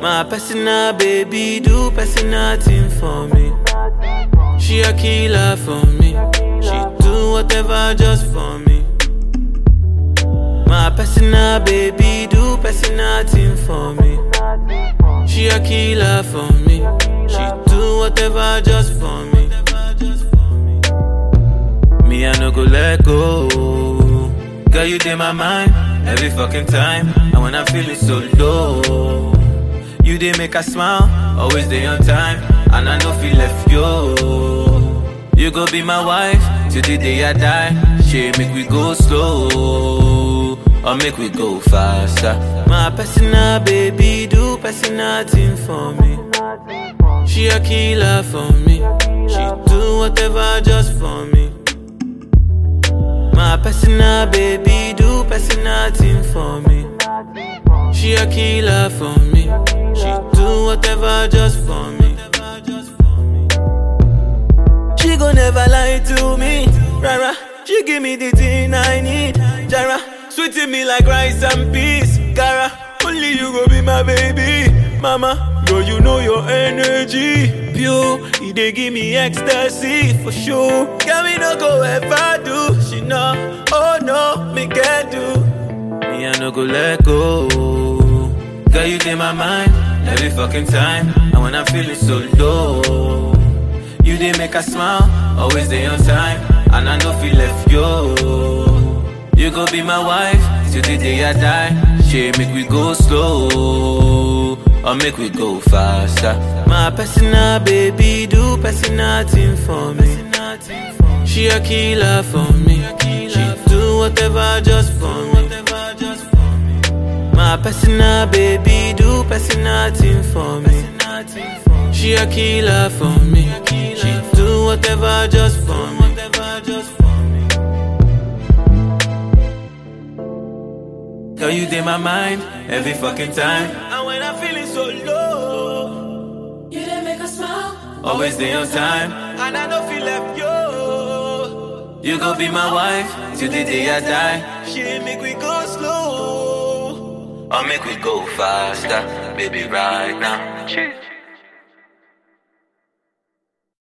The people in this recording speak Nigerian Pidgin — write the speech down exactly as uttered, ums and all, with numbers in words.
My personal baby do personal thing for me. She a killer for me. She do whatever just for me. My personal baby do personal thing for me. She a killer for me. She do whatever just for me. Me I no go let go. Girl, you in my mind every fucking time. And when I'm feeling so low, you dey make a smile, always dey on time. And I know feel left yo. You go be my wife till the day I die. She make we go slow, or make we go faster. My personal baby do personal thing for me. She a killer for me. She do whatever just for me. My personal baby do personal thing for me. She a killer for me. She do whatever just for me. She gon' never lie to me. Rara, she give me the thing I need. Jara, sweeting me like rice and peas. Cara, only you go be my baby. Mama, girl, you know your energy. Pure, it dey give me ecstasy for sure. Girl, me no go ever do. She know, oh no, me can do. Me I no go let go. Girl, you in my mind every fucking time. And when I'm feeling so low, you dey make a smile, always dey on time. And I know feel left yo. You go be my wife till the day I die. She make we go slow, or make we go faster. My personal baby do personal thing for me. She a killer for me. She do whatever just for me. My personal baby do personal thing for me. She a killer for me. She do whatever just for me. Girl, you in my mind every fucking time. And when I'm feeling so low, You didn't make us smile. always dey on time. And I don't feel left yo. You go be my wife till the day I die. She make we go slow, or make we go faster, baby, right now.